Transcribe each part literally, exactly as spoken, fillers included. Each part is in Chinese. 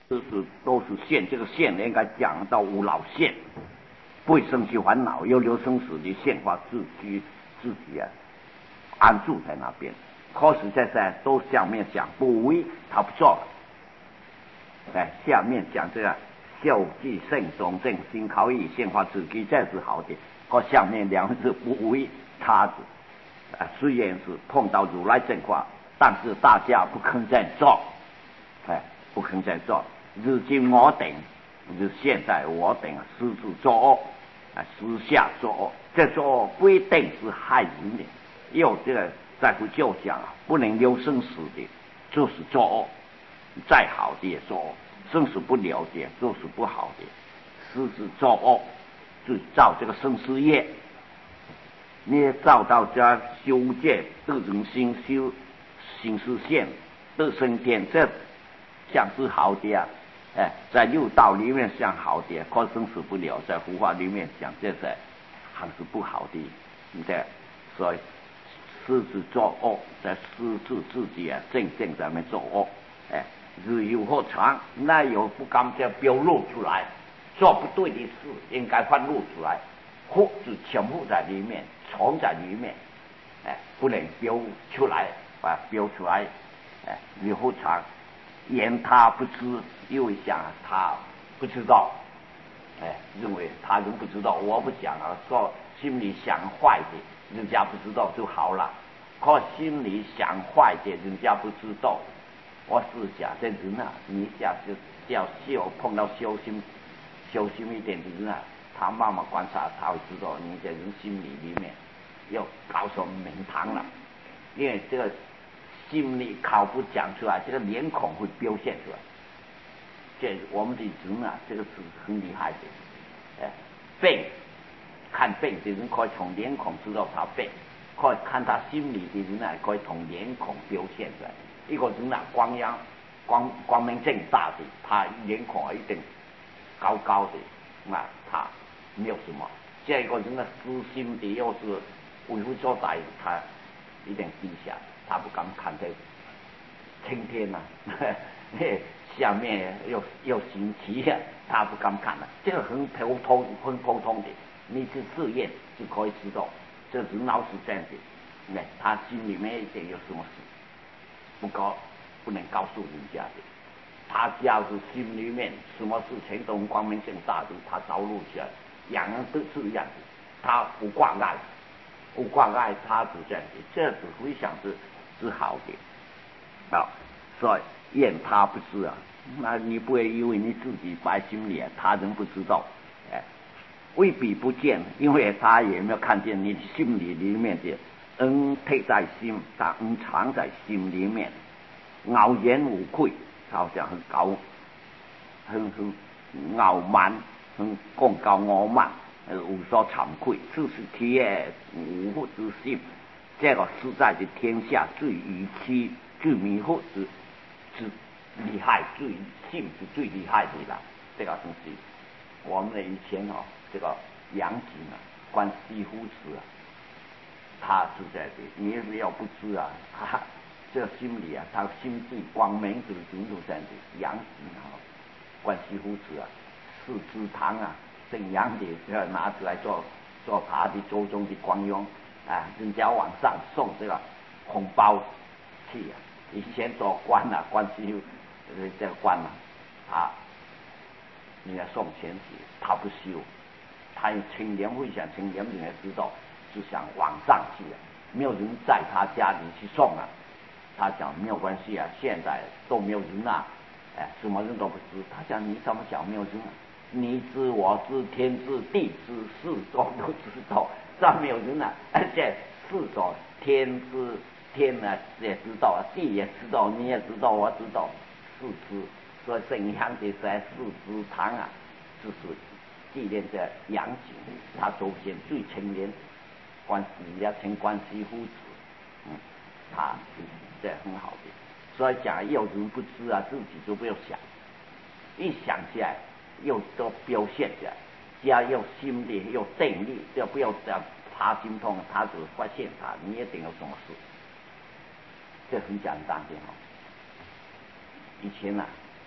这是都是线，这个线应该讲到无老线，不会生起烦恼，有留生死的现化自己自己啊安住在那边。可是在在都下面讲不为，他不做了。哎，下面讲这个孝济圣忠正心考以现化自己，这是好的。可下面两个字不为他子，啊，虽然是碰到如来正法，但是大家不肯再做，哎，不肯再做。如今我等，就现在我等私自作恶，啊，私下作恶，这作恶不一定是害人的，有这个在乎就讲啊，不能留生死的，就是作恶。再好的也作恶，生死不了的就是不好的，私自作恶，就造这个生死业。你也照到这修戒得人心修行实现得升天，这像是好的啊！哎，在六道里面像好的，可生死不了；在佛法里面讲这些还是不好的，对不对？所以私自作恶，在私自自己啊，正正在那作恶，哎，日有或长，那有不敢这表露出来，做不对的事应该发露出来，或是潜伏在里面，藏在里面，哎，不能表出来，把它表出来，哎，日后长，言他不知，因为想他不知道，哎，认为他人不知道，我不讲啊，说心里想坏的，人家不知道就好了。可心里想坏的，人家不知道。我是讲这人啊，你讲就要修，碰到修心、修心一点的人啊，他慢慢观察，他会知道你这人心里里面要搞什么名堂了。因为这个心里口不讲出来，这个脸孔会表现出来。这我们的人啊，这个是很厉害的。哎，病看病的人可以从脸孔知道他病。可以看他心里的人啊，可以从脸孔表现出来。一个人啊，光阳光光明正大的，他脸孔一定高高的，那他没有什么。这一个人啊，私心的又是为非作歹，他一定低下，他不敢看这青天呐、啊，下面又又行旗啊，他不敢看了、啊。这个很普通，很普通的，你去试验就可以知道。这人老是这样的，那他心里面一定有什么事，不告不能告诉人家的。他要是心里面什么事情都光明正大的，他招录起来，样样都是一样的。他不挂碍，不挂碍，他是这样的，这是回想是是好的啊。所以验他不知啊，那你不会因为你自己摆心里啊，他人不知道，哎。未必不见，因为他也没有看见你心里里面的恩配在心，但恩藏在心里面，傲言无愧，好像很高，很很傲慢，很功高傲慢，无所惭愧，这是天无惑之心。这个实在的天下最愚痴、最迷惑之之厉害、最性是最厉害的了。这个东西，我们的以前哦。这个杨景啊，观西湖池啊，他是在的。你要不知啊，他这个心里啊，他心地光明，就是人都这样的。杨景啊，观西湖池啊，四支堂啊，正阳的要拿出来做做他的周中的光用啊，人家往上送这个红包去啊。以前做官啊，观西湖呃这个官啊，他人家送钱去，他不修。他有清廉会想清廉，人家知道就想往上去了，没有人在他家里去送啊。他讲没有关系啊，现在都没有人啊，哎，什么人都不知。他讲你怎么讲没有人啊？你知我知天知地知四周都知道，这没有人啊。而且四周天知天呢、啊、也知道啊，地也知道，你也知道，我知道，四知。所以圣阳的在四支堂啊，就是。纪念这杨景，他祖先最清廉，关人家称关西夫子，嗯，他这很好的。所以讲有人不知啊，自己就不要想，一想起来又都表现起来，只要有心力有定力，就不要这样怕心痛，他只发现他，你一定有什么事，这很简单的哈。以前啊，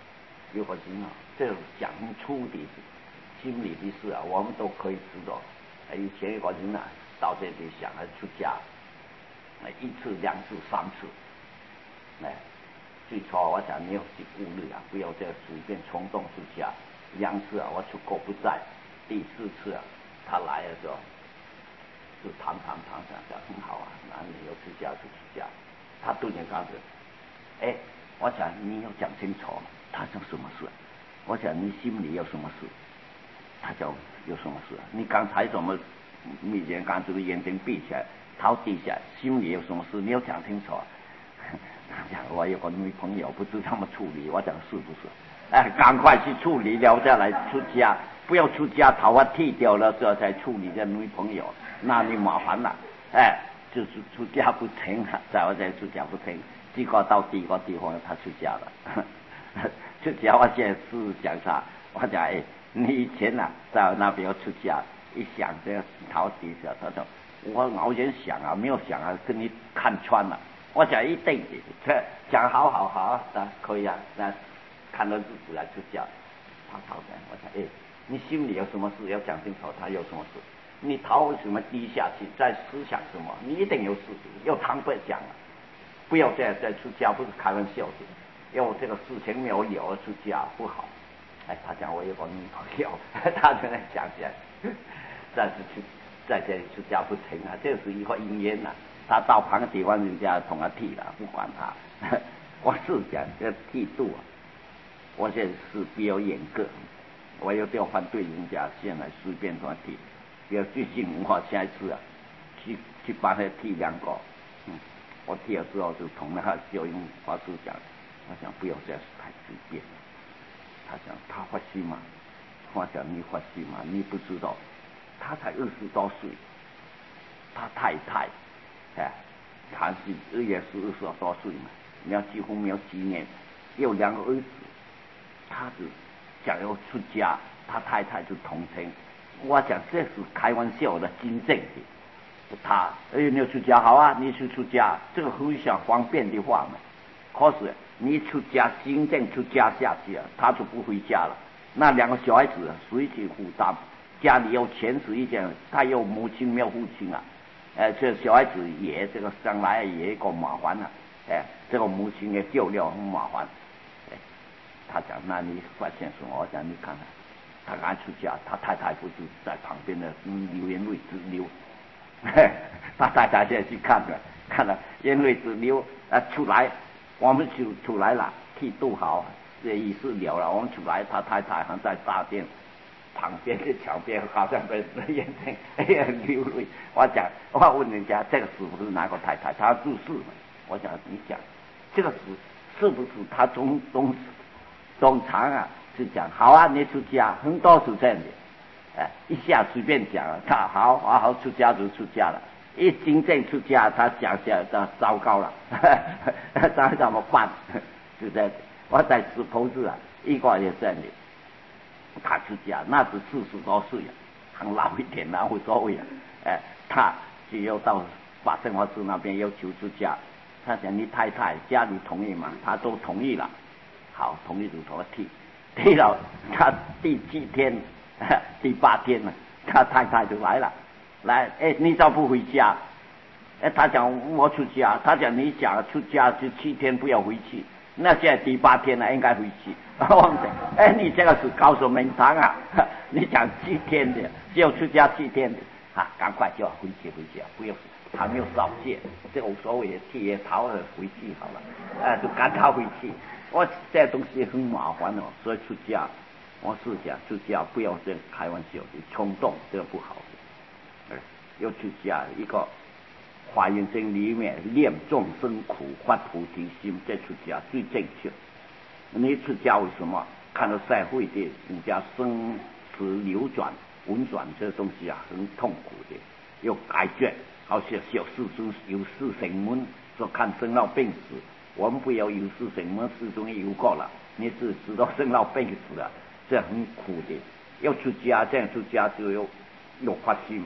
有个人啊，这种讲出的心理的事啊，我们都可以知道。以前有个人啊，到这里想要出家，一次、两次、三次，哎，最初我想你要去顾虑啊，不要这样随便冲动出家。两次啊，我出国不在，第四次啊，他来的时候，就谈谈谈谈讲很好啊，那你要出家就出家。他突然告诉我，哎，我想你要讲清楚。他说什么事？我想你心里有什么事？他讲有什么事？你刚才怎么面前刚这个眼睛闭起来，头低下，心里有什么事？你要讲清楚。他讲我有个女朋友，不知怎么处理。我讲是不是？哎，赶快去处理了再来出家，不要出家头发剃掉了这才处理这女朋友，那你麻烦了。哎，就是出家不成，再我再出家不成，结果到第一个地方他出家了。出家我现在是讲啥？我讲哎，你以前啊在那边出家，一想这个头低下，他说我偶然想啊，没有想啊，跟你看穿了。我讲一定的，这讲好好好的可以啊，那看到日子来出家。他讨厌，我讲哎，你心里有什么事要讲清楚？他有什么事？你头为什么低下去？在思想什么？你一定有事情，要坦白讲啊，不要再再出家，不是开玩笑的。因为这个事情没有了出家不好。哎，他讲我有个女朋友，他就在想起来，但是去在这里出家不成啊，这是一个因缘呐。他到旁地方人家同他剃了，不管他。我是讲这剃度啊，我现在是比较严格，我有点反对人家现在随便乱剃。比如最近我下一次啊，去去帮他剃两个，嗯，我剃了之后就同那个教育法师讲。我想不要再太随便了。他讲他发心嘛，我讲你发心嘛，你不知道，他才二十多岁，他太太，哎，他是也是二十多岁嘛，没有结婚没有几年，有两个儿子，他是想要出家，他太太就同情。我讲这是开玩笑的，真正的。他哎，你要出家好啊，你去出家，这个非常方便的话嘛。可是你出家，真正出家下去啊，他就不回家了。那两个小孩子谁去负担？家里有钱是一件，他有母亲没有父亲啊？哎、呃，这小孩子也这个将来也一个麻烦啊。哎，这个母亲也救了很麻烦。哎，他讲，那你发现什么？我讲你看看，他刚出家，他太太不是在旁边的流眼泪直流。他太太现在去看了，看了眼泪直流啊出来。我们就出来了，剃度好，这仪式了了，我们出来，他太太还在大殿旁边的墙边，好像在眼睛哎呀流泪。我讲，我问人家这个是不是哪个太太？他注释，我讲你讲，这个是是不是他中中中常啊？是讲好啊，你出家，很多是这样的，哎，一下随便讲，他好好好出家就出家了。一真正出家，他讲起来他糟糕了，他怎么办？就在我在石头子啊，一个也这样的，他出家那是四十多岁啊，很老一点了无所谓啊。哎，他就要到法政法师那边要求出家，他讲你太太家里同意嘛，他都同意了，好，同意就同他剃，剃了他第七天、第八天了，他太太就来了。来，哎，你咋不回家？哎，他讲我出家，他讲你讲出家就七天不要回去，那现在第八天了，应该回去。我们讲，哎，你这个是高手名堂啊！你讲七天的，只有出家七天的，啊，赶快就要回去回去，不要还没有少戒，这个无所谓，剃也逃了回去好了，哎、呃，就赶他回去。我这东西很麻烦哦，所以出家，我是讲出家不要这开玩笑的冲动，这个不好的。要出家一个华严经里面念众生苦发菩提心，这出家最正确。你出家为什么？看到社会的人家生死流转运转这东西啊，很痛苦的，要改决。好像小世尊有事神门说看生老病死，我们不要有事神门始终有过了，你只知道生老病死了，这很苦的。要出家，这样出家就要有发心。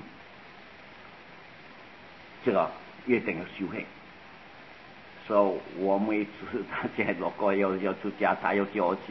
这个一定要修行，所以我每次他现在如果要要出家，他要叫我去，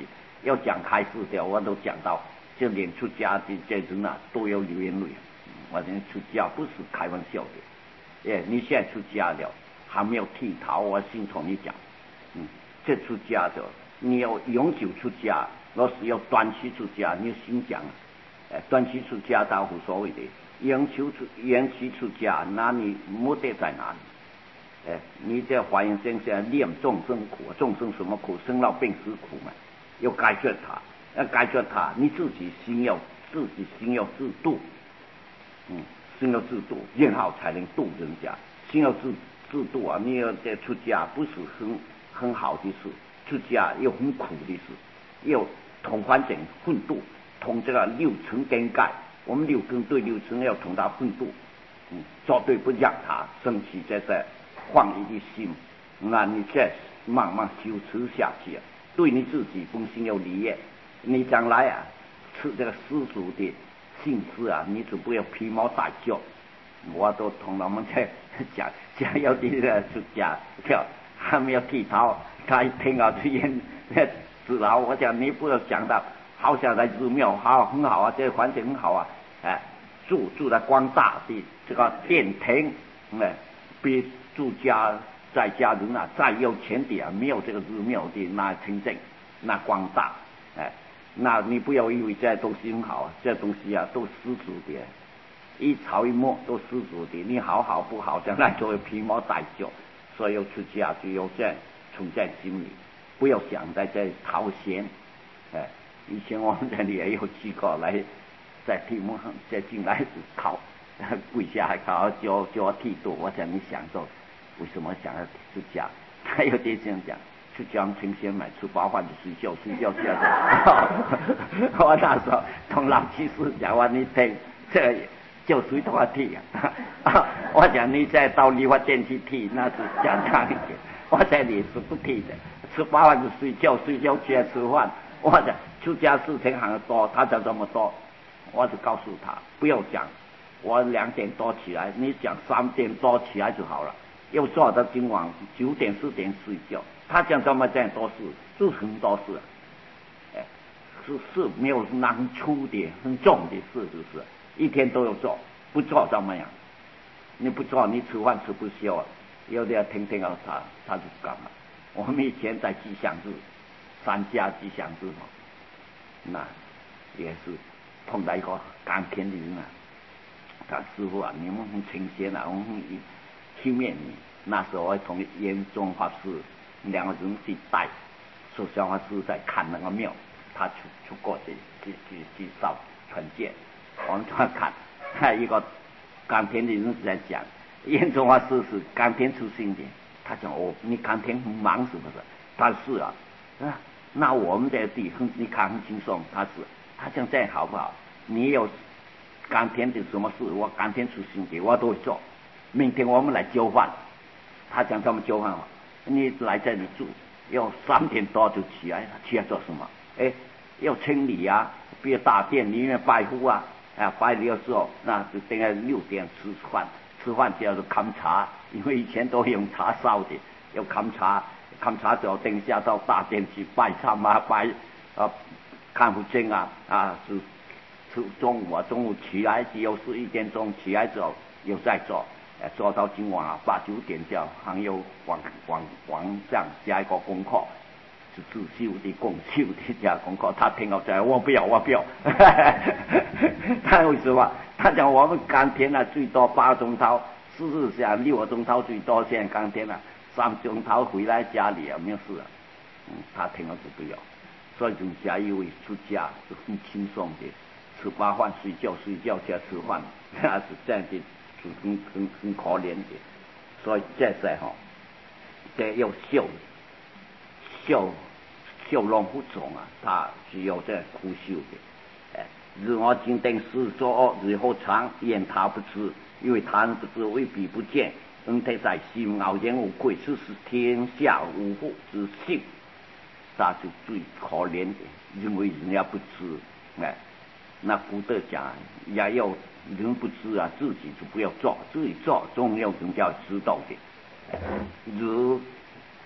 要讲开示的，我都讲到，就连出家的这人啊都有流眼泪。我讲出家不是开玩笑的，哎，你现在出家了，还没有剃头，我先从你讲，嗯，这出家的，你要永久出家，若是要短期出家，你先讲，哎，短期出家倒无所谓的，延期出延期出家，那你目的在哪里？哎，你在华严经上念众生苦，众生什么苦？生老病死苦嘛，要解决它，要解决它，你自己心要自己心要自度，嗯，心要自度，然后才能度人家。心要自自度啊，你要在出家不是很很好的事，出家又很苦的事，又同环境混度，同这个六尘根盖，我们六根对六尘要同它混度，嗯，绝对不让它升起在这。放一的心，那你再慢慢修持下去啊，对你自己本身有利益。你将来啊，吃这个世俗的性质啊，你就不要披毛戴角。我都同他们在讲，讲有的人出家，叫还没有剃头，他一听啊就演知道。我讲你不要讲到，好像在寺庙好很好啊，这个环境很好啊，哎，住住在光大的这个殿庭，哎，比住家在家人啊，再有钱的啊，没有这个寺庙的那清净，那光大，哎，那你不要以为这东西很好啊，这东西啊都世俗的，一草一木都世俗的，你好好不好，将来就会披毛戴角，所以要出家就要这样存在心里，不要想在这讨嫌，哎，以前我们这里也有几个来在题目上再进来是考。跪下还考教教剃度，我想你想着为什么想要出家？他有点这样讲，出家成仙买吃饱饭就睡觉，睡觉这样子。我那时候同老居士讲话，你听这就随他剃啊。我讲你再到理发店去剃，那是简单一点。我在里是不剃的，吃饱饭就睡觉，睡觉起来吃饭。我讲出家事情很多，他讲这么多，我就告诉他不要讲。我两点多起来，你讲三点多起来就好了。又做到今晚九点十点睡觉。他讲这么这样多事，是很多事，哎，是是没有难出的很重的事，就是一天都要做，不做怎么样？你不做，你吃饭吃不消啊。有的要听听到他，他就干了。我们以前在吉祥寺，三家吉祥寺嘛，那也是碰到一个甘甜的人啊。他师傅啊，你们很成仙啊，我们去面你。那时候我同严宗法师两个人去带，说小法师在看那个庙，他出出过去去去去烧传戒，我们在看。还有一个甘田的人是在讲，严宗法师是甘田出身的，他讲哦，你甘田很忙是不是？他是啊，啊，那我们这地很你看很轻松，他是，他讲这样好不好？你有。甘田的什么事，我甘田出身的，我都会做。明天我们来交换，他讲他们交换，你来这里住，要三点多就起来，起来做什么？哎，要清理啊，比如大殿里面拜佛啊，啊，拜礼的时候，那就等下六点吃饭，吃饭就要看茶，因为以前都用茶烧的，要看茶，看茶之后等下到大殿去拜参啊，拜啊，看佛经啊，啊是。中午啊，中午起来只有十一点钟起来之后又再做，呃，做到今晚啊八九点叫还有晚晚晚上加一个功课，是自修的共修的加功课。他听到这，我不要，我不要。他为什么？他讲我们甘田啊最多八个钟头，事实上六个钟头最多，现在甘田啊三个钟头回来家里啊没有事啊。嗯，他听了就不要，所以就家以为出家是很轻松的。吃饱饭睡觉，睡觉加吃饭，那是这样的，是很很很可怜的。所以这在哈，这要修修修龙不重啊，他需要这苦修的。哎，日我今等事作恶，日后长言他不知，因为他不知未必不见。恩德在心，傲言无愧，此是天下无父之幸。他是最可怜的，因为人家不知，哎。那古德讲，也要人不知啊，自己就不要做，自己做总有人家知道的。如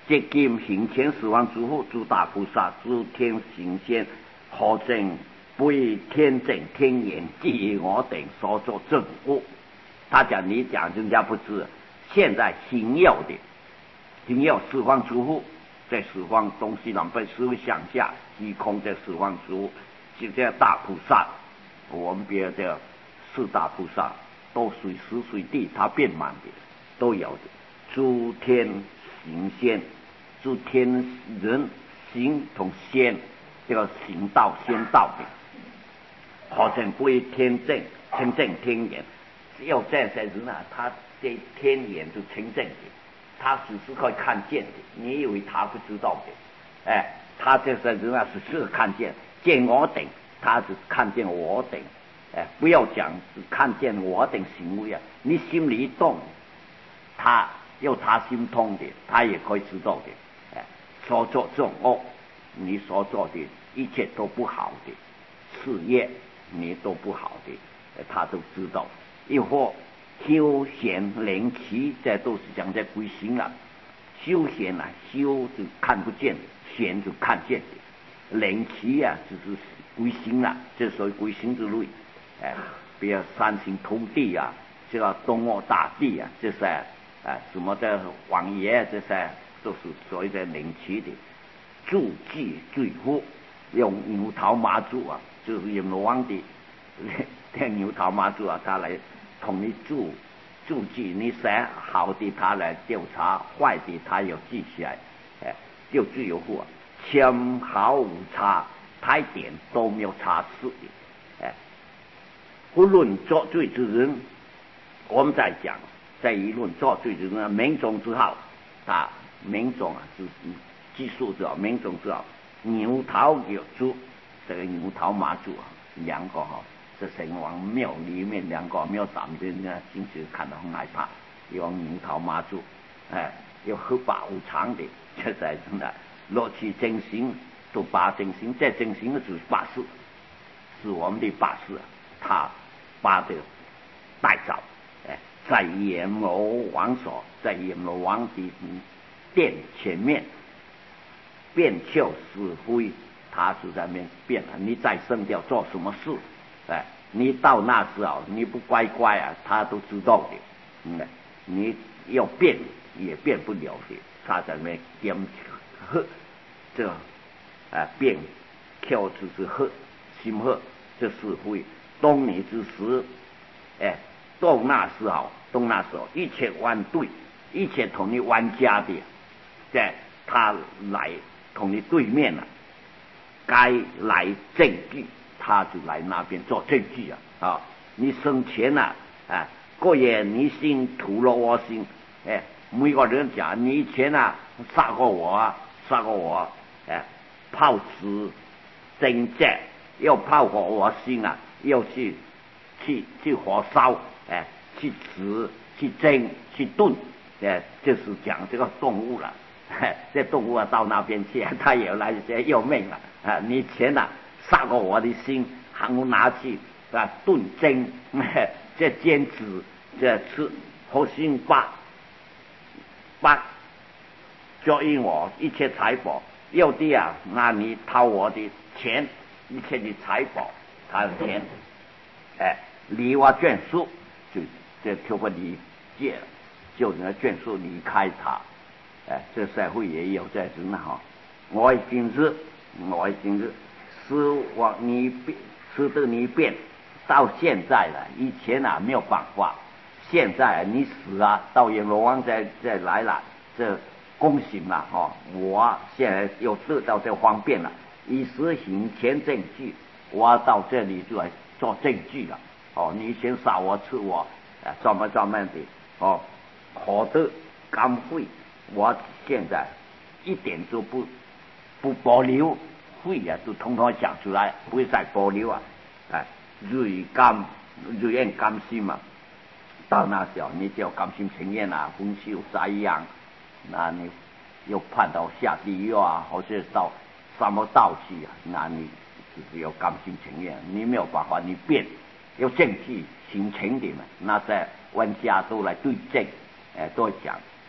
即今行前十方诸佛、诸大菩萨、诸天行仙，何证非天正天眼，即我等所作正悟。他讲你讲人家不知，现在行有的行有十方诸佛，在十方东西南北十方上下虚空，在十方诸佛，就这大菩萨，我们别的四大菩萨都随时随地他变满的都有的。诸天行仙，诸天人行同仙，这个行道仙道的，好像非天正清正天眼。要这些人啊，他的天眼就清正的，他只是可以看见的，你以为他不知道的？哎，他这些人啊是是看见，见我等，他只看见我等，哎，不要讲只看见我等行为啊，你心里一动，他有他心通的，他也可以知道的。哎，所做这种恶，你所做的一切都不好的事业，你都不好的，他都知道。亦或修贤灵奇，这都是讲在归心啊。修贤啊，修就看不见，贤就看见的。灵奇啊，就是归心啊，这属于归心之类。哎，比如三星土地啊，这个东欧大地啊，这些啊什么的王爷，这些都是所谓的灵奇的。助祭罪福，用牛头马祖啊，就是阎罗王的这牛头马祖啊，他来同你注注记，你写好的他来调查，坏的他有记起来，哎，就自由户，签毫无差，他一点都没有差事的，哎，不论作罪之人，我们在讲，在议论作罪之人，民众之好，啊，民众啊是技术之好，民众之好，牛头有猪，这个牛头马祖啊，两个哈。这神王庙里面两个庙长的呢，进去看到很害怕，有牛头马祖，哎，有合法无常的，这才真的落去真心，都把真心，在真心的就是法师，是我们的法师，他把这个带走，哎，在阎罗王所，在阎罗王的殿前面变丘是非，他是在那边变了，你再升调做什么事？哎，你到那时候你不乖乖啊，他都知道的。嗯，你要变也变不了的。他在那点喝，这啊变，跳就是喝，心喝，这是会。当你之时，哎，到那时候，到那时候，一切玩对，一切同你玩家的，在他来同你对面了，该来证据。他就来那边做证据啊！啊，你生前呐、啊，啊，各爷你心图了我心，哎，每个人讲你以前啊杀过我啊，杀过我，哎，炮死真债，要炮火我心啊，要去去去火烧，哎，去吃去蒸去炖，哎，就是讲这个动物了。这动物啊到那边去，他也来要命了啊！你以前呐、啊。杀过我的心，还我拿去啊炖蒸，这煎子这吃，好心把把交应我一切财宝，有的啊，那你掏我的钱，一切的财宝，他的钱，哎，离我眷属，就这透过理解，就那眷属离开他，哎，这社会也有这种哈，我已经是，我已经是。使我你变，使得你变，到现在了。以前啊没有办法，现在、啊、你死啊，到阎罗王再再来了，这恭喜了哦！我现在又得到这方便了，以实行前证据，我到这里就来做证据了。哦，你先杀我吃我，啊，怎么怎么的哦，好的甘会，我现在一点都不不保留。会啊，都统统讲出来，不会再保留啊！哎，瑞甘瑞愿甘心嘛，到那时候你就甘心情愿啊，红袖栽秧，那你又判到下地狱啊，或者到什么道去啊？那你就是要甘心情愿，你没有办法，你变要证据行情的嘛，那在玩家都来对证，哎，都讲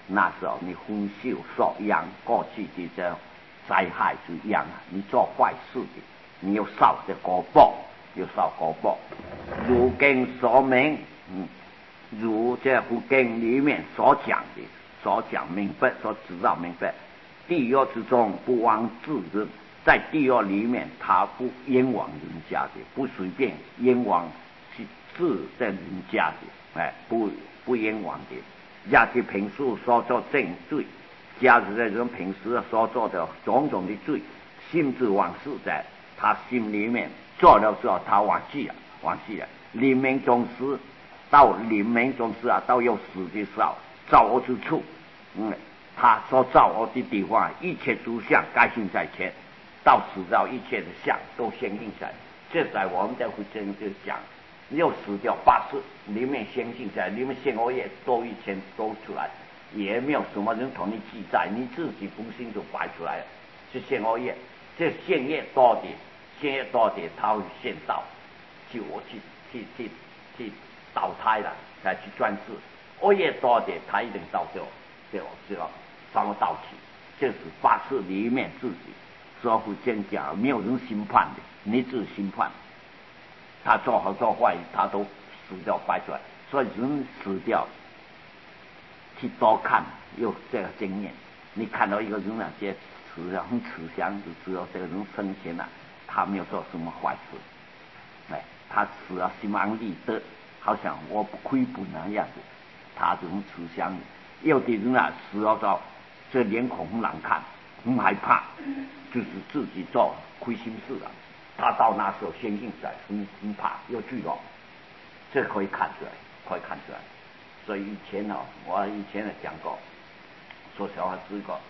那时候你焚烧烧殃过去的这灾害之殃啊，你做坏事的，你要受这果报，要受果报。如经所明，嗯，如这部经里面所讲的，所讲明白，所知道明白，地狱之中不枉自人，在地狱里面他不冤枉人家的，不随便冤枉去治在人家的，哎，不不冤枉的。假使平时所做正罪，假使这种平时所做的种种的罪，心之往事在他心里面做了之后，他忘记了，忘记了。临命终时，到临命终时啊，到要死的时候，造恶之处，嗯，他所造恶的地方，一切诸相该现在前，到死到一切的相都显现在。这在我们在会真就讲。又死掉八次，里面相信在里面现恶业都以前都出来，也没有什么人同你记载，你自己本心就摆出来了，是现恶业。这现业多的，现业多的，他会现到，就我去去去去倒胎了，才去专制。恶业多的，他一定到最后，最后最后帮我倒起。这是八次里面自己说会真讲，没有人审判的，你自己审判。他做好做坏，他都死掉摆出来，所以人死掉，去多看有这个经验。你看到一个人啊，这慈祥很慈祥，就知道这个人生前啊，他没有做什么坏事，哎，他死了心安理得，好像我不亏本那样子，他这种慈祥。有的人啊，死了之后，这脸孔很难看，很害怕，就是自己做亏心事了。他到那时候先进在很很怕又惧了，这可以看出来，可以看出来。所以以前呢、哦，我以前呢讲过，说小孩子个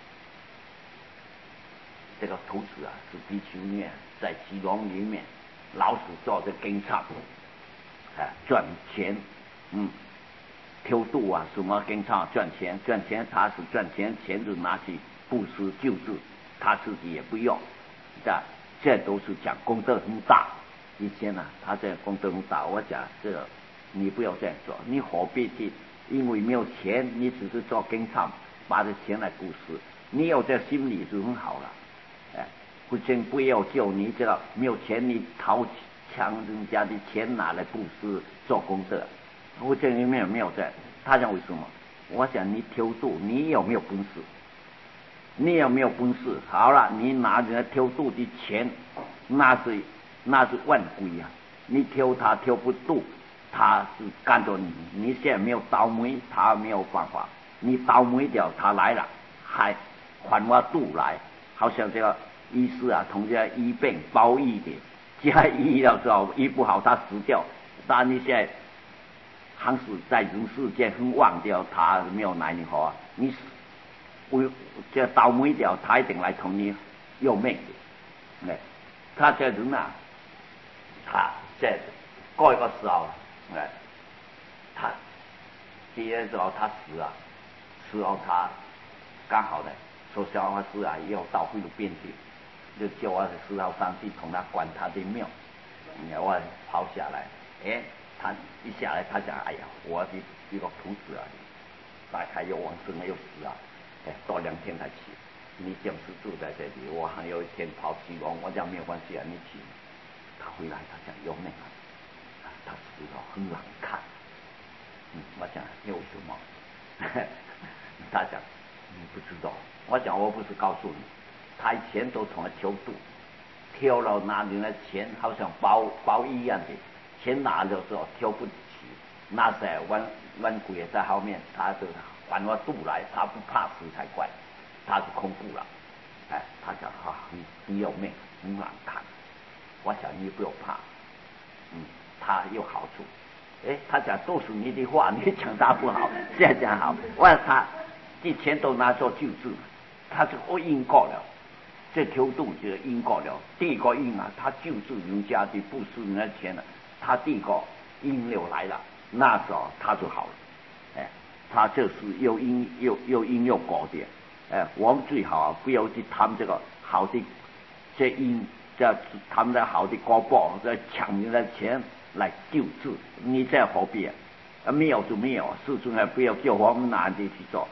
这个图纸啊，是地球里面在基隆里面老鼠做的工厂，啊赚钱，嗯，偷渡啊什么工厂赚钱赚钱，他是赚钱，钱就拿去布施救助，他自己也不用，这。这都是讲功德很大。以前呢、啊，他这功德很大，我讲这个你不要这样做，你何必去？因为没有钱，你只是做工厂，把这钱来布施，你有这心理就很好了。哎，不真不要救你这个没有钱，你掏抢人家的钱拿来布施做功德，我这里面没有这。他讲为什么？我想你偷渡，你有没有本事？你有没有本事？好了，你拿人家偷渡的钱，那是那是万贵啊！你偷他偷不渡，他是干着你。你现在没有倒霉，他没有办法。你倒霉掉，他来了，还还我渡来，好像这个医师啊，同这医病包医的，加医了之后医不好，他死掉。但你现在还是在人世间很忘掉，他没有来你好啊，你死。为这倒霉掉，他一定来同你要命的。哎，他这人啊，他这过一个时候，哎，他第二时候他死了，死后他刚好呢，说小法师啊要到菲律宾去，就叫我十号上去同他管他的庙。我跑下来，哎，他一下来，他讲，哎呀，我的一个徒子啊，大概又往生了，又死了。哎，多两天才去。你暂时住在这里，我还有一天跑基隆，我讲没有关系啊，你去。他回来，他讲有命啊，他死了很难看。嗯，我讲为什么？他讲你不知道。我讲我不是告诉你，他以前都从来偷渡，偷了拿人的钱，好像包包一样的，钱拿了之后偷不起，那在弯弯鬼在后面，他就。还我渡来，他不怕死才怪，他是空腹了。哎，他讲啊，你你有命，很难看。我想你不用怕，嗯，他有好处。哎，他讲都是你的话，你讲他不好，这样讲好。我他以前都拿做救治，他是我因果了，这偷渡就是因果了。第一个因啊，他救治人家的不是人家钱了，他第一个因流来了，那时候他就好了。哎。他就是有因有有因有果的，哎，我们最好啊，不要去贪这个好的这因，这贪的好的果报，这抢人的钱来救治，你这何必啊？没有就没有，世尊还不要叫我们男的去做，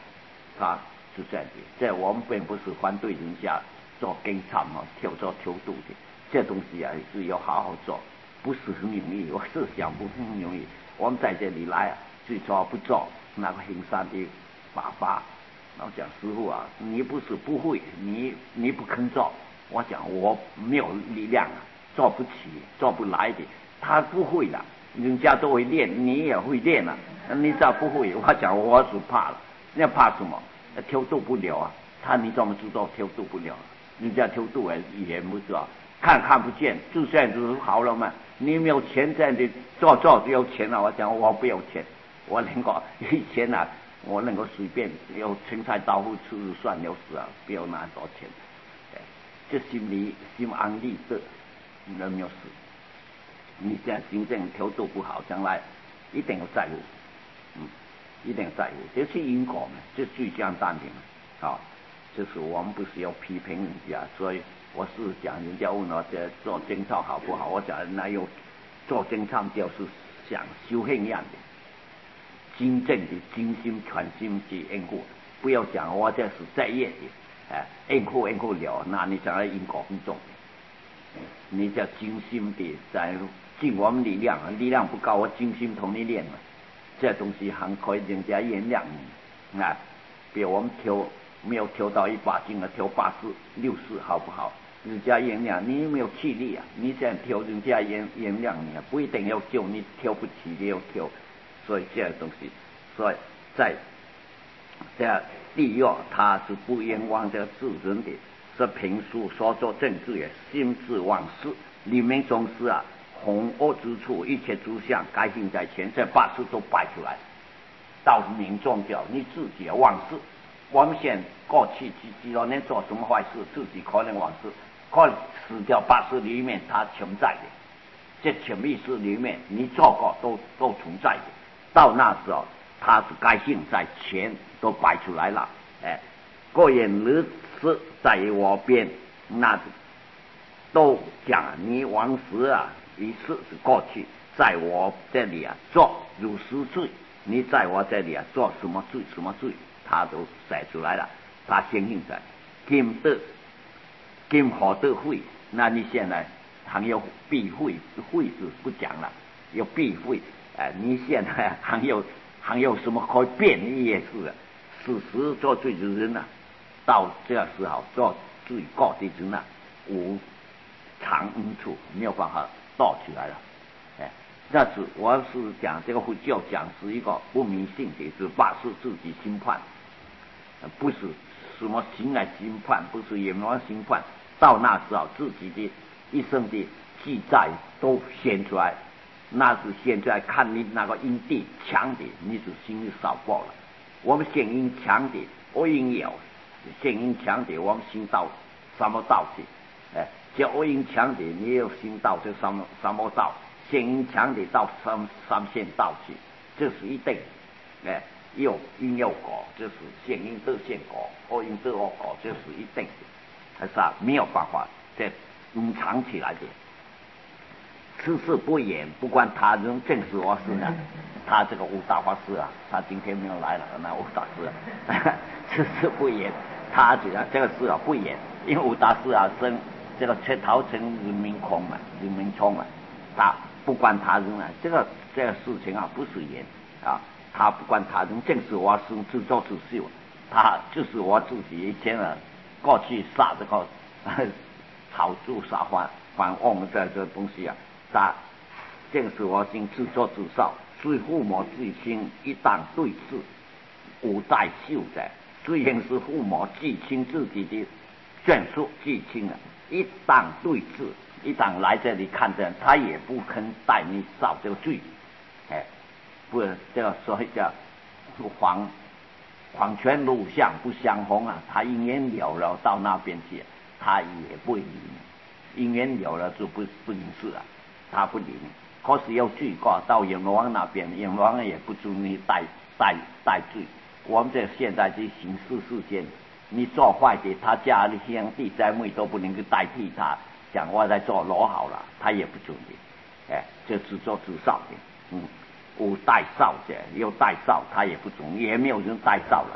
他是这样的。这我们并不是反对人家做警察嘛，跳做偷渡的，这东西啊是要好好做，不是很容易。我是想不很容易。我们在这里来啊，最早不做那个行山的爸爸，然后讲师傅啊，你不是不会，你你不肯做。我讲我没有力量啊，做不起，做不来的。他不会的，人家都会练，你也会练啊。你咋不会？我讲我是怕了，你怕什么？偷渡不了啊。他你怎么知道偷渡不了？人家偷渡也也不知道，看看不见，就这样子好了嘛。你没有钱这样的做做就有钱了。我讲我不要钱，我能够以前啊，我能够随便有青菜豆腐吃算了事啊，不要拿多钱。这心里心安理得，有没有事？你现在真正调度不好，将来一定要在乎，嗯，一定要在乎，这是因果嘛，这最简单的嘛，啊，就是我们不是要批评人家，所以我是讲人家问我这做侦探好不好，我讲那有做侦探就是像修行一样的，真正的精心全心去应付，不要讲我这是在业的。哎，应付应付了，那你将来因果很重。你叫精心的在尽我们力量，力量不够，我精心同你练嘛。这东西还可以人家原谅你啊。比如我们挑没有挑到一把斤啊，挑八十六十好不好？人家原谅你没有气力啊，你这样挑人家原原谅你啊，不一定要救你挑不起也要挑，所以这样东西，所以在这。第二，他是不冤枉这世人的，是评书所作政治也，心志忘事，里面总是啊，红恶之处，一切诸相该行在前，这八事都摆出来，到民众叫你自己也忘事。我们先过去几几多年做什么坏事，自己可能忘事，可能死掉八事里面它存在的，这潜意识里面你做过都都存在的，到那时候。他是该性在前都摆出来了，哎，各言日事在我边，那都讲你往事啊，一事是过去，在我这里啊做如实罪，你在我这里啊做什么罪什么罪，他都写出来了，他相信在今得今何得悔，那你现在还有避讳，讳是不讲了，有避讳，哎，你现在还有。还有什么可以变的也是，事实做罪的人啊，到这个时候做罪过的人啊，无常无处，没有办法倒起来了。哎，但是我是讲这个佛教讲是一个不迷信的，是八事自己心判，不是什么行来心判，不是阎王心判，到那时候自己的一生的记载都显出来。那是现在看你那个因地强的，你是心里少过了。我们现因强的，恶因有；现因强的，我们心到什么道去？哎，叫恶因强的，你有心到这什么什么道？现因强的到三三线道去，这是一定。哎，有因有果，这是现因得现果，恶因得恶果，这是一定的，还是啊没有办法这隐藏起来的。此事不言，不管他人正是我是啊。他这个吴大法师啊，他今天没有来了，那吴大师、啊，此事不言，他这个这个事啊不言，因为吴大师啊生这个出头成人民空嘛，人民冲嘛，他不管他人啊，这个这个事情啊不是言啊，他不管他人，正是我是自作自受，他就是我自己以前啊过去杀这个草猪杀还还翁这这东西啊。他正是我今自作自受，虽父母至亲，一旦对峙，无待秀者。虽然是父母至亲自己的眷属至亲啊，一旦对峙，一旦来这里看着，他也不肯带你受这个罪。哎，不，这个所以叫黄黄泉路相不相逢啊，他因缘了了到那边去，他也不理你，因缘了了就不不认识了。他不理你，可是有罪过到阎罗王那边，阎罗王也不准你带带带罪。我们这现在这刑事事件，你做坏的，他家里兄弟姊妹都不能够代替他，讲我在做罗好了，他也不准的，哎，这自作自受的，嗯，无代受者，有代受他也不准，也没有人代受了，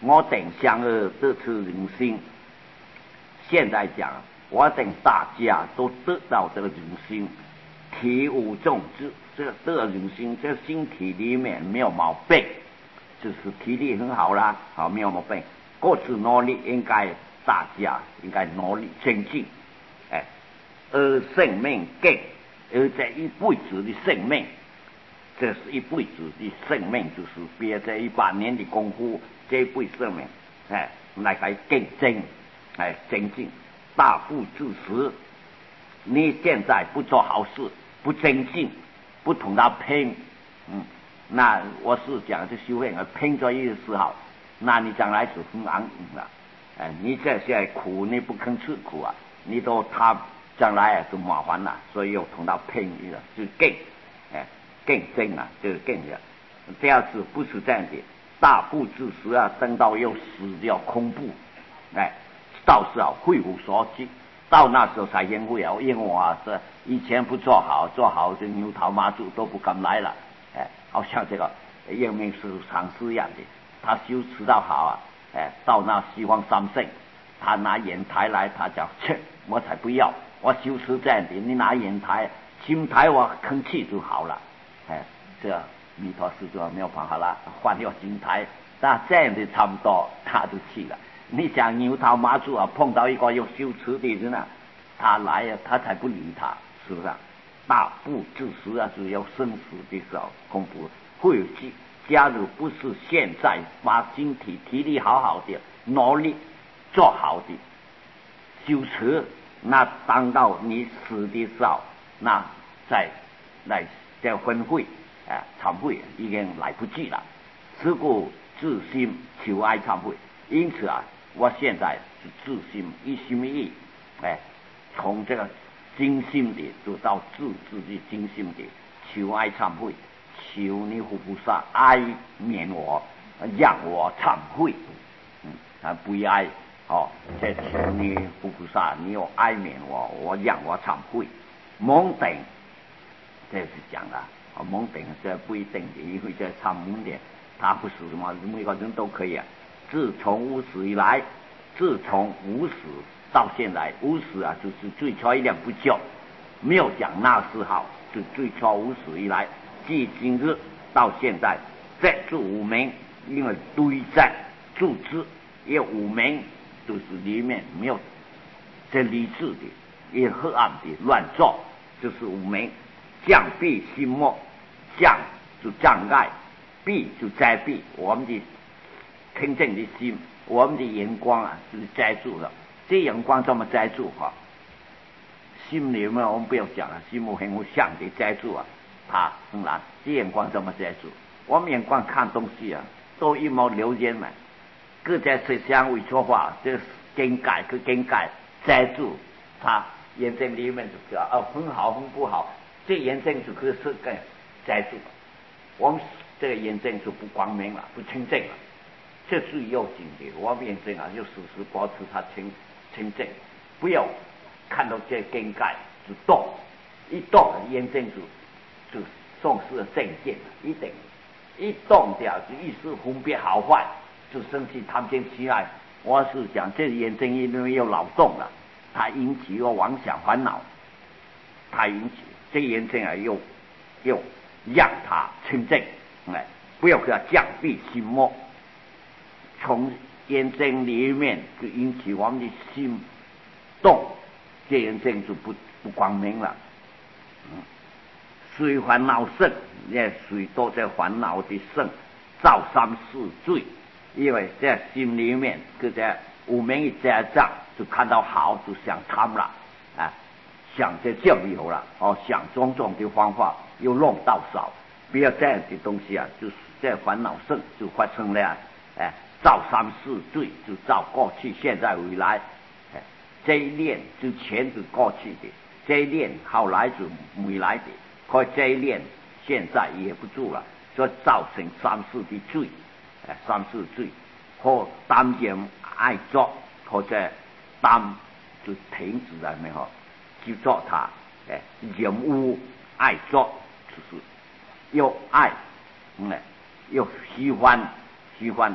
我等相恶得此人心。现在讲，我等大家都得到这个人心，体无众志，这个得人心，这个心体里面没有毛病，就是体力很好啦，好没有毛病。各自努力，应该大家应该努力前进，哎，而生命更，而这一辈子的生命，这是一辈子的生命，就是憋这一百年的功夫，这一辈生命，哎，来来竞争，哎，前进，大步自食。你现在不做好事，不精进，不同他拼，嗯，那我是讲这修炼啊，拼着一个时候，那你将来是很安稳了。哎，你这些苦你不肯吃苦啊，你都他将来啊就麻烦了，所以要同他拼一个，就更，哎，竞争啊，就是更的。第二次不是这样的，大步自食啊，等到要死掉空步，哎，到时候会无所惧。到那时候才因为啊，因为我啊是以前不做好，做好这牛头马祖都不敢来了，哎，好像这个英明是禅师一样的，他修持到好啊，哎，到那西方三圣，他拿眼台来，他讲切，我才不要，我修持这样的，你拿眼台，心台我吭气就好了，哎，这弥陀师就没有办法了，换掉心台，那这样的差不多，他就去了。你讲牛头马祖啊，碰到一个有修持的人啊，他来啊，他才不理他，是不是？大步自食啊，是要生死的时候功夫会有机。假如不是现在把身体体力好好的，努力做好的修持，那当到你死的时候，那再来再分会啊，忏悔已经来不及了。此故自心求哀忏悔。因此啊，我现在是自心一心一意，哎，从这个精心的就到自自的精心的求哀忏悔，求你佛菩萨哀悯我，让我忏悔，嗯，啊不哀，哦，再求你佛菩萨，你要哀悯我，我让我忏悔。蒙顶，这是讲的，啊，蒙顶这不一定的，因为这参蒙的，他不是什么每个人都可以啊。自从无始以来，自从无始到现在，无始啊就是最初一两不久，没有讲那时候，就最初无始以来，即今日到现在，在这五名，因为堆在注之，因为五名就是里面没有这理智的，也黑暗的乱造，就是五名。障蔽心魔，障就障碍，蔽就遮蔽我们的清净的心，我们的眼光啊，就是遮住了。这眼光怎么遮住哈？心里面我们不要讲了，心目很无相的遮住啊，它很难。这眼光怎么遮住？我们眼光看东西啊，都一毛流烟嘛，各在吃香味说话，这更改跟更改遮住它眼睛里面就知道哦，很好很不好，这眼睛就可以是更遮住。我们这个眼睛就不光明了，不清净了。这是要紧的，我们眼睛啊，就时时保持它清清净，不要看到这更改就动，一动眼睛就就丧失了正见，一定一动掉就一时分别好坏，就生气贪心起来。我是讲这眼睛因为又劳动了，它引起个妄想烦恼，它引起这眼睛啊，又又让它清净，哎，不要给它降蔽心魔。从眼睛里面就引起我们的心动，这眼睛就不不光明了。嗯，水烦恼盛，也水多在烦恼的盛，造三世罪。因为在心里面，就在无名一遮障，就看到好就想贪了，啊，想这酱油了，哦，想种种的方法又弄到少，不要这样的东西啊，就是在烦恼盛就发生了，哎。造三世罪，就造过去、现在、未来。哎，这一念之前是过去的，这一念后来是未来的，可这一念现在也不住了，所以造成三世的罪。哎，三世罪，或担任爱作，或者担就停止了没有，去做它。哎，任务爱作，就是又爱，嗯，又喜欢喜欢。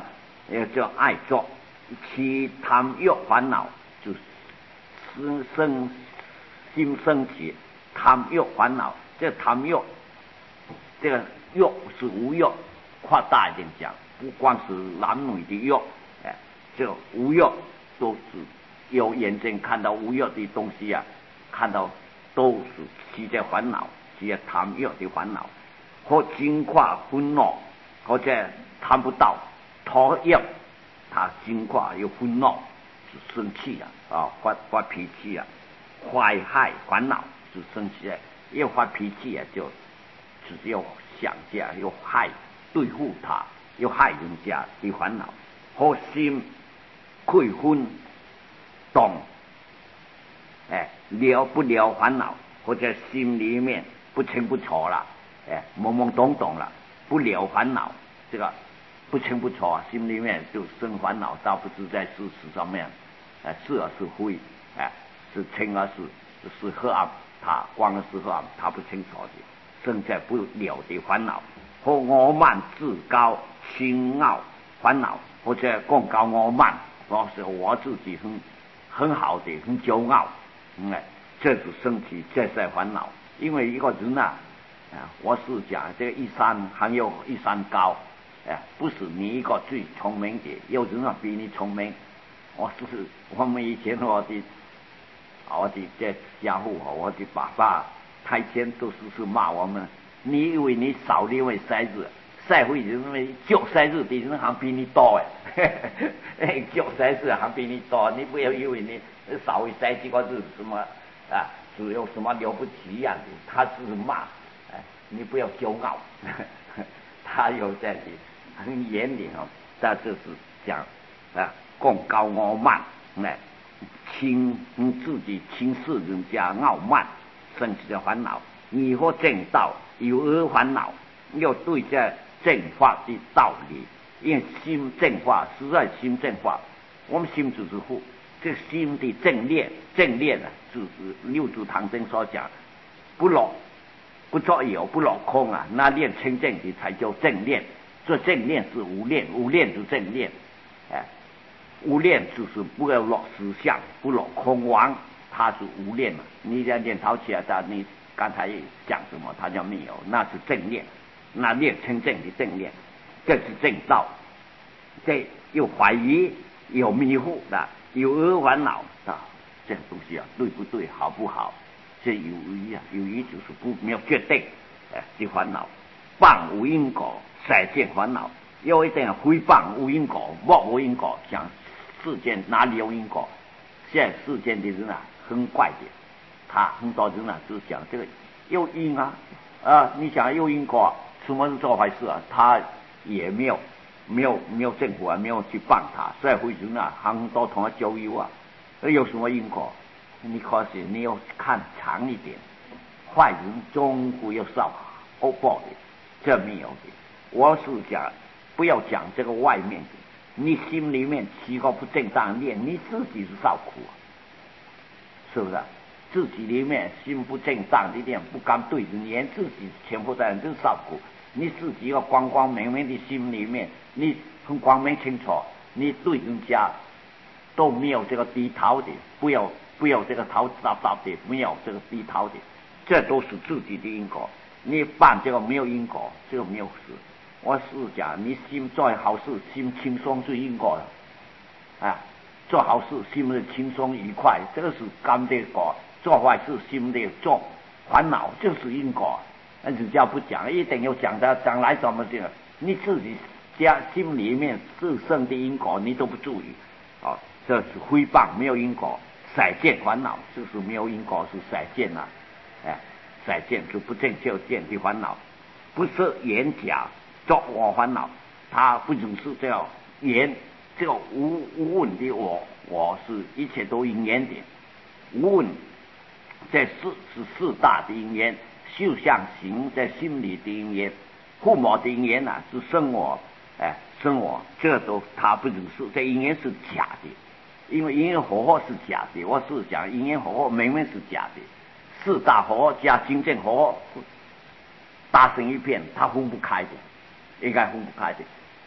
也叫爱作。其贪欲烦恼就生生心生起贪欲烦恼。这贪欲，这个欲是无欲，扩大一点讲，不光是男女的欲，哎，这个无欲都是有眼睛看到无欲的东西啊，看到都是起这烦恼，起这贪欲的烦恼，或惊跨愤怒，或者谈不到讨厌，他惊跨又愤怒，是生气啊，啊发发脾气啊，坏害烦恼是生气啊，一发脾气啊就只有想家又害对付他，又害人家的烦恼，或心愧愤动，哎，了不了烦恼，或者心里面不清不楚了，哎，懵懵懂懂了，不了烦恼，这个不清不楚，心里面就生烦恼，倒不是在事实上面，哎，是而是非，哎，是清而是是黑暗，他光是黑暗，他不清楚的，生在不了的烦恼，或傲慢自高轻傲烦恼，或者更高傲慢，我是我自己很很好的，很骄傲，嗯，这是身体这些烦恼。因为一个人啊，啊，我是讲这个一山还有一山高，哎，不是你一个最聪明的，有人啊比你聪明。我是我们以前我的我的这家父，我的爸爸，他以前都是是骂我们，你以为你少了一位筛子，社会因为叫筛子的人还比你多哎，叫筛子还比你多，你不要以为你少一筛几个字什么啊，只有什么了不起一样的，他是骂，哎，你不要骄傲，他有这样的很严厉哦，他就是讲啊，更高傲慢，哎，轻自己轻视人家傲慢，生起的烦恼。以后正道有恶烦恼，要对这正法的道理，因为心正法实在心正法，我们心就是护这心的正念，正念啊，就是六祖唐僧所讲，不落不作有，不落空啊，那念清净的才叫正念。这正念是无念，无念是正念，哎，无念就是不要落实相，不落空亡，它是无念嘛。你在念头起来，他你刚才讲什么，它叫没有，那是正念，那念清净的正念，这是正道。这有怀疑，有迷糊的，有恶烦恼啊，这个东西啊，对不对，好不好？这有疑啊，有疑就是不没有决定，哎，的烦恼。谤无因果，再见烦恼。有一点诽谤无因果，莫无因果，讲世间哪里有因果？现在世间的人啊，很怪的，他很多人啊，就讲这个有因啊，啊，你讲有因果，出门做坏事啊，他也没有没有没有政府啊，没有去帮他，社会人啊，很多同他交友啊，有什么因果？你可是你要看长一点，坏人终归要受恶报的，这没有的。我是讲，不要讲这个外面的，你心里面起个不正当念，你自己是受苦啊，是不是？自己里面心不正当的念，不敢对人言，自己全部在人就受苦。你自己一个光光明明的心里面，你很光明清楚，你对人家都没有这个低头的，不要不要这个头耷耷的，没有这个低头的，这都是自己的因果。你办这个没有因果，这个没有事。我是讲，你心做好事，心轻松是因果的啊。做好事心的轻松愉快，这个是甘的果；做坏事心的重烦恼，就是因果。那人家不讲，一定要讲的，讲来怎么讲？你自己家心里面自身的因果，你都不注意啊，这是诽谤没有因果，再见烦恼就是没有因果，是再见呐，哎，再见是不正就见的烦恼，不是言假作我烦恼，他不只是这样言。这个无无问的我，我是一切都因缘的。无问在四是四大的因缘，修相行在心理的因缘，父母的因缘啊是生我，哎，生我，这都他不只是这因缘是假的，因为因缘合合是假的。我是讲因缘合合明明是假的，四大合合加真正合合打成一片，他分不开的，应该分不开的。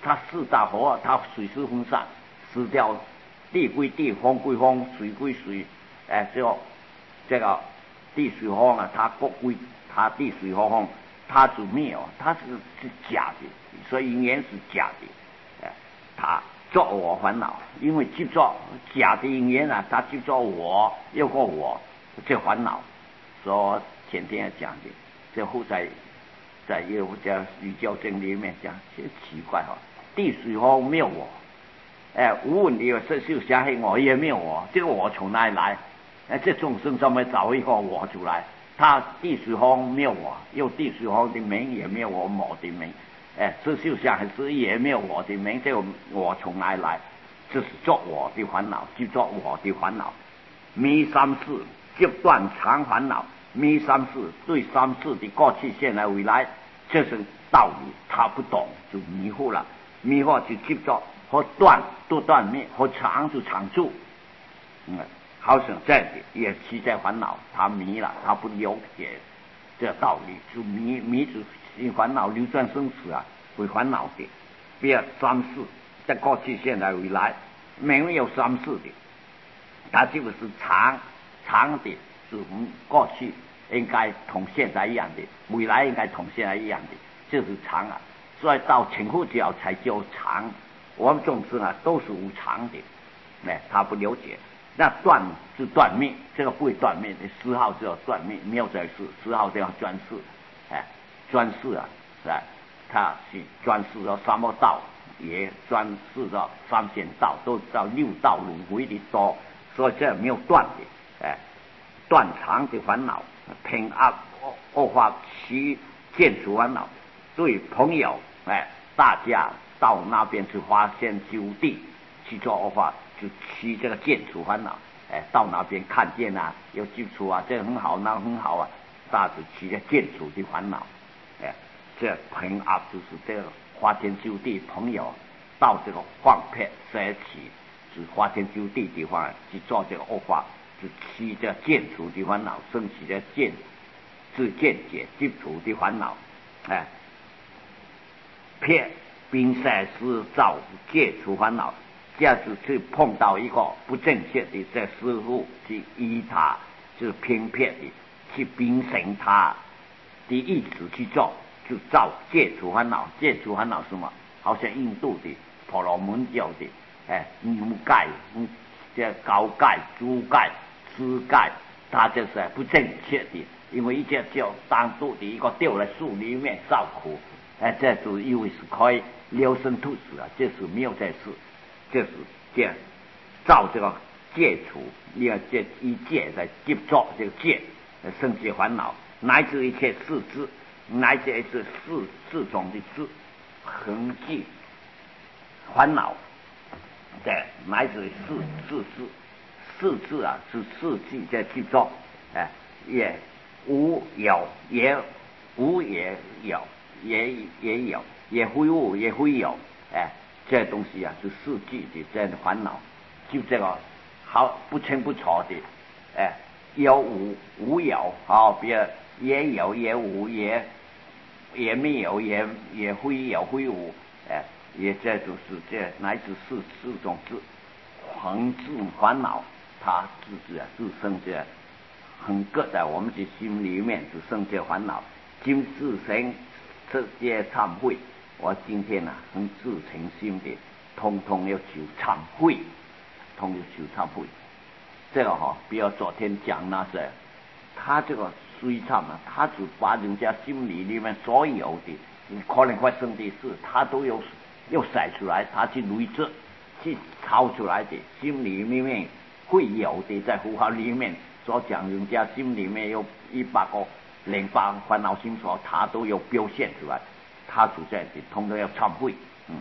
它四大火，它水势分散，失掉地归地，风归风，水归水，哎，就这个地水火风啊，它各归它地水火风，它就没有，它是是假的，所以因缘是假的，哎，它作我烦恼，因为执着假的因缘啊，它执着我，有个我，这烦恼。所以前天讲的，这后在在业务家语教经里面讲，这奇怪哈、哦，地水火没有我，哎，无问题是就相信我也没有我，这个我从哪里来？哎，这众生上面找一个我出来，他地水火没有我，有地水火的名也没有我我的名，哎，这就相是也没有我的名，这个我从哪里来？这是作我的烦恼，就作我的烦恼，迷三世。就断常烦恼，迷三世对三世的过去、现在、未来，这是道理，他不懂就迷惑了，迷惑就执着和断都断灭，和常就常住。嗯，好像这样的也是在烦恼，他迷了，他不了解这道理，就迷迷住心烦恼流转生死啊，会烦恼的。比如三世在过去、现在、未来，没有三世的，他就是常。常的是过去应该同现在一样的，未来应该同现在一样的，这是常啊。所以到成佛教才叫常。我们众生啊都是无常的，哎，他不了解。那断是断灭，这个不会断灭的，丝毫就要断灭，没有这事，丝毫就要专事，哎，专事啊，是吧？他是专事到三恶道，也专事到三险道，都到六道轮回的多，所以这没有断的。哎，断常的烦恼，平安恶化其见除烦恼。对朋友，哎，大家到那边去发现就地去做恶化，就去这个见除烦恼。哎，到那边看见啊，有基础啊，这个很好，那个很好啊，大致去这见除的烦恼。哎，这平安就是这个花天酒地朋友到这个放撇舍弃，是花天酒地地方去做这个恶化。是起着见除的烦恼，升起着见自见解基础的烦恼，哎，撇并赛师造戒除烦恼。假使去碰到一个不正确的这师傅，去依他就是偏僻的去秉承他的意志去做，就造戒除烦恼。戒除烦恼什么？好像印度的婆罗门教的，哎，牛盖、嗯，这高盖、猪盖。枝盖，它就是不正确的，因为一只叫单独的一个掉在树里面受苦，哎，这是因为是可以留生吐死啊，这是没有这事，这是这造这个戒除，你要这一戒在接着这个戒，生起烦恼，乃至一切四智，乃至一切四四种的智，恒记烦恼，对，乃至四四智。四字啊，是四季在记着，哎，也无有，也无也有，也也有，也非无，也非有，哎，这东西啊是四季的这样的烦恼，就这个好不清不楚的，哎，有无无有，好，比如也有也无，也也没有，也也非有非无，哎，也这就是这乃至四四种字，恒自烦恼。他自己啊，自生这很搁在我们的心里面，只生这烦恼。今自身这些忏悔，我今天啊，很自诚心的，通通要求忏悔，通要求忏悔。这个哈、哦，比如昨天讲那些，他这个虽忏啊，他只把人家心里里面所有的可能发生的事，他都有又写出来，他去累积，去抄出来的，心里面。会有的，在佛法里面所讲，人家心里面有一百个零八烦恼心所，他都有表现出来，他就这样子，通通要忏悔。嗯，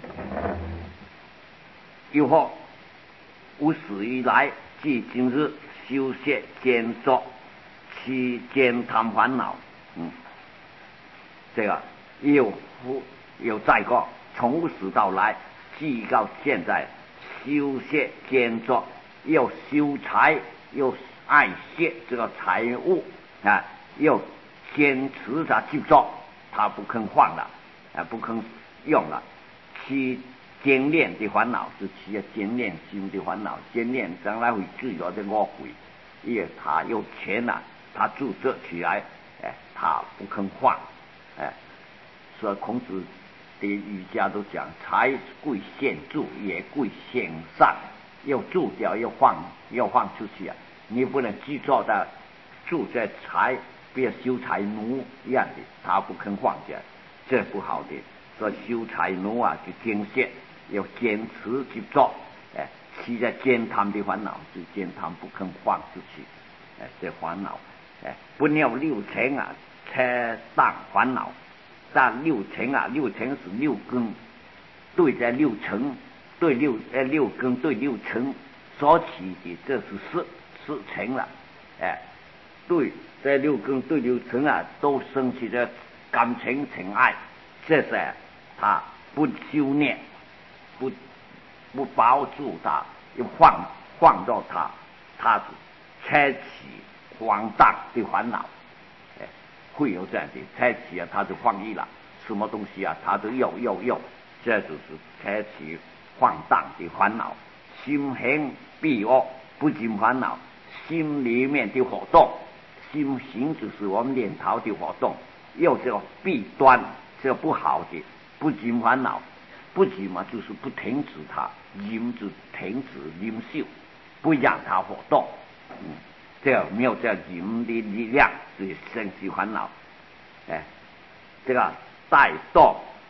又或无始以来至今日修学兼作期间谈烦恼。嗯，这个又又再过，从无始到来，至到现在修学兼作。又修财，又爱惜这个财物啊，又坚持他去做，他不肯放了，啊，不肯用了。 起坚炼的烦恼，是起啊坚炼心的烦恼。坚炼将来会制约这恶鬼，因为他有钱啊，他住这起来，哎，他不肯放，哎，所以孔子的儒家都讲，财贵现住，也贵现上，要住掉，要放，要放出去啊！你不能执着的住在财，别修财奴一样的，他不肯放下，这不好的。所以修财奴啊，就坚持，要坚持执着，哎，起在践踏的烦恼，就践踏不肯放出去，哎，这烦恼，哎，不了六尘啊，才当烦恼。但六尘啊，六尘是六根，对在六尘，对六呃六根对六尘所起的，这是四四尘了，哎，对在六根对六尘啊，都生起的感情情爱，这是他不修炼，不不保住他，又放放到他，他是开启荒诞的烦恼。会有这样的开启啊，他就放逸了，什么东西啊，他都要要要，这就是开启放荡的烦恼。心行必恶，不尽烦恼，心里面的活动，心行就是我们念头的活动，又叫弊端，这不好的，不尽烦恼，不尽嘛就是不停止它，淫就停止淫秀，不让它活动，嗯。这没有这淫的力量，所以生起烦恼。哎，这个怠惰